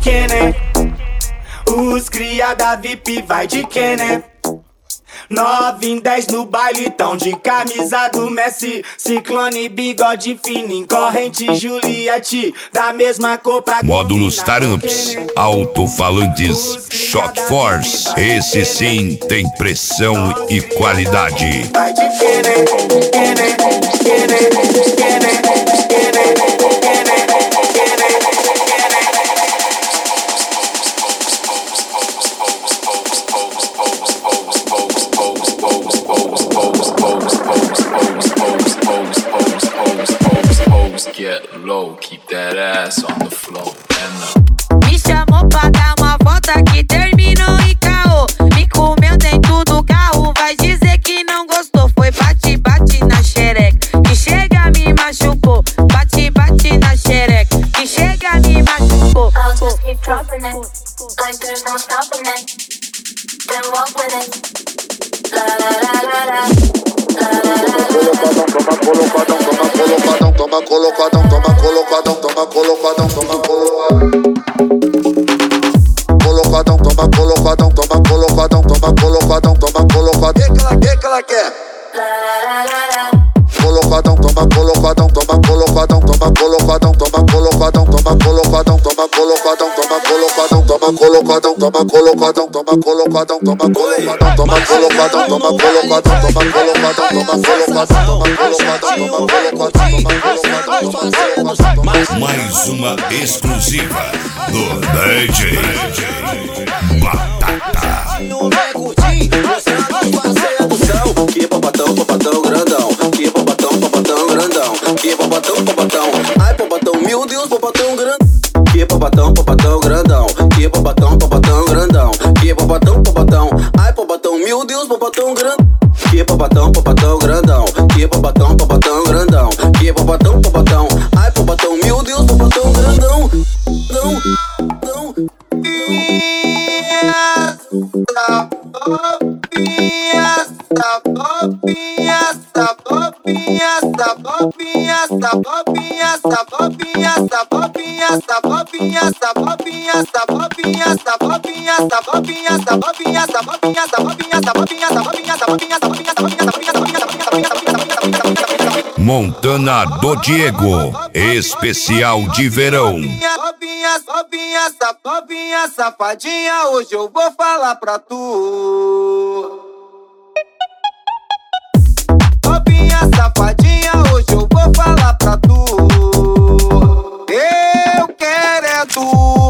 Kenner. Os cria da VIP vai de Kenner. 9 em 10 no baile, tão de camisa do Messi. Ciclone, bigode fininho, corrente Juliette, da mesma cor pra Módulos Taramps, alto-falantes, Shot Force. Esse sim tem pressão e qualidade. Vai de Kenner, Kenner, Kenner, Kenner, Kenner, Kenner. Get low, keep that ass on the floor. Me chamou pra dar uma volta que terminou em caô. Me comeu dentro do carro, vai dizer que não gostou. Foi bate, bate na xereca, que chega me machucou. Bate, bate na xereca, que chega me machucou. I'll just keep dropping it, like there's no stopping it. Then walk with it. La la la la la. Toma colocadão, toma colocadão, toma colocadão, toma colocadão, toma colocadão, toma colocadão, toma colocadão, toma colocadão, toma colocadão, toma colocadão. Que ela quer? Colocadão, toma colocadão, toma colocadão, toma colocadão, toma colocadão, toma colocadão, toma colocadão, toma colocadão, toma colocadão, toma colocadão, toma colocadão, toma colocadão, toma colocadão, toma colocadão, toma colocadão, toma colocadão. Mais uma exclusiva do DJ Batata. Não vai curtir, você vai fazer abução. Que popatão, popatão grandão. Que popatão, popatão grandão. Que popatão, popatão. Ai, popatão, meu Deus, popatão grandão. Que popatão, popatão grandão. Que popatão, popatão grandão. Que popatão, popatão. Ai, popatão, meu Deus, popatão grandão. Que popatão, popatão grandão. Que popatão, popatão grandão. Que popatão, popatão. Ai, popatão, meu Deus, popatão grandão. Não, não. Montana do Diego, especial de verão. Novinha, safadinha, hoje eu vou falar pra tu. Novinha, safadinha, hoje eu vou falar pra tu. Eu quero é tu.